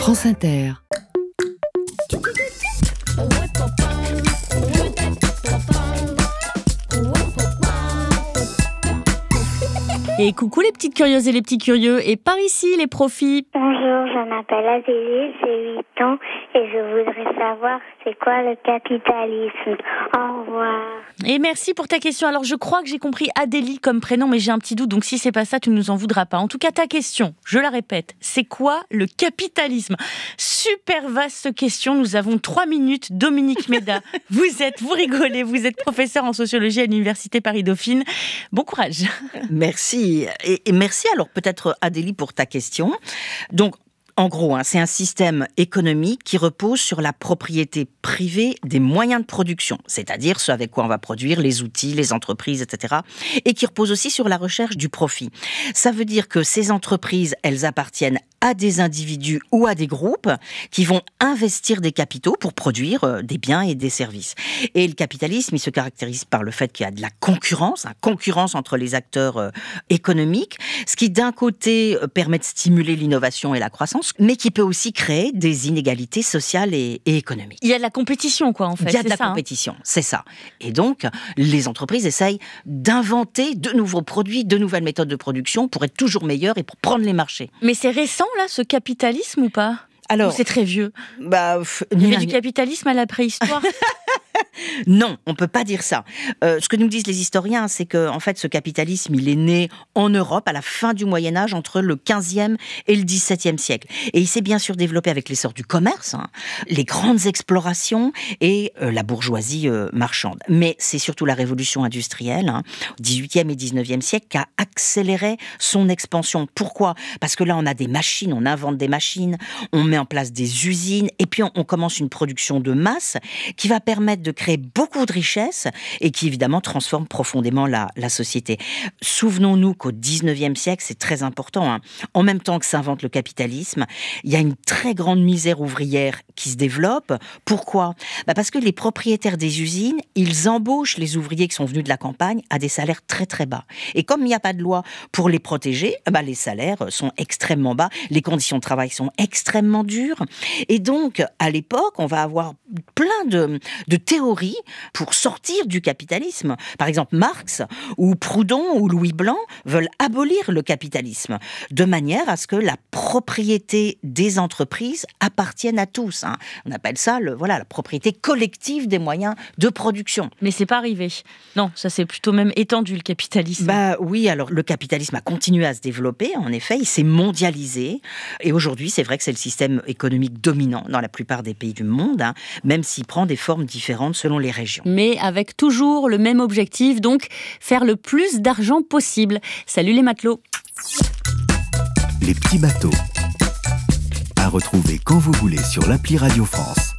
France Inter. Et coucou les petites curieuses et les petits curieux, et par ici les profits. Bonjour, je m'appelle Adélie, j'ai 8 ans et je voudrais savoir c'est quoi le capitalisme. Au revoir. Et merci pour ta question. Alors je crois que j'ai compris Adélie comme prénom, mais j'ai un petit doute, donc si c'est pas ça, tu ne nous en voudras pas. En tout cas, ta question, je la répète, c'est quoi le capitalisme ? Super vaste question, nous avons 3 minutes. Dominique Méda, vous rigolez, vous êtes professeur en sociologie à l'Université Paris-Dauphine. Bon courage. Merci. Et merci alors peut-être Adélie pour ta question. Donc, en gros, c'est un système économique qui repose sur la propriété privée des moyens de production, c'est-à-dire ce avec quoi on va produire, les outils, les entreprises, etc. Et qui repose aussi sur la recherche du profit. Ça veut dire que ces entreprises, elles appartiennent à des individus ou à des groupes qui vont investir des capitaux pour produire des biens et des services. Et le capitalisme, il se caractérise par le fait qu'il y a de la concurrence entre les acteurs économiques, ce qui d'un côté permet de stimuler l'innovation et la croissance, mais qui peut aussi créer des inégalités sociales et économiques. Il y a de la compétition, quoi, en fait. Il y a de la compétition, c'est ça. Et donc, les entreprises essayent d'inventer de nouveaux produits, de nouvelles méthodes de production pour être toujours meilleures et pour prendre les marchés. Mais c'est récent, là, ce capitalisme ou pas ? Alors, ou c'est très vieux. Il y avait du capitalisme à la préhistoire. Non, on peut pas dire ça. Ce que nous disent les historiens, c'est que en fait, ce capitalisme, il est né en Europe à la fin du Moyen-Âge, entre le 15e et le 17e siècle. Et il s'est bien sûr développé avec l'essor du commerce, les grandes explorations et la bourgeoisie marchande. Mais c'est surtout la révolution industrielle, au 18e et 19e siècle, qui a accéléré son expansion. Pourquoi ? Parce que là, on a des machines, on invente des machines, on met en place des usines, et puis on commence une production de masse qui va permettre de créer beaucoup de richesses et qui évidemment transforme profondément la société. Souvenons-nous qu'au 19e siècle, c'est très important, en même temps que s'invente le capitalisme, il y a une très grande misère ouvrière qui se développe. Pourquoi ? Parce que les propriétaires des usines, ils embauchent les ouvriers qui sont venus de la campagne à des salaires très très bas. Et comme il n'y a pas de loi pour les protéger, les salaires sont extrêmement bas, les conditions de travail sont extrêmement dures. Et donc, à l'époque, on va avoir plein de théories pour sortir du capitalisme. Par exemple, Marx ou Proudhon ou Louis Blanc veulent abolir le capitalisme de manière à ce que la propriété des entreprises appartienne à tous. On appelle ça la propriété collective des moyens de production. Mais c'est pas arrivé. Non, ça s'est plutôt même étendu, le capitalisme. Oui, alors le capitalisme a continué à se développer, en effet, il s'est mondialisé. Et aujourd'hui, c'est vrai que c'est le système économique dominant dans la plupart des pays du monde, même s'il prend des formes différentes selon les régions. Mais avec toujours le même objectif, donc faire le plus d'argent possible. Salut les matelots. Les petits bateaux. À retrouver quand vous voulez sur l'appli Radio France.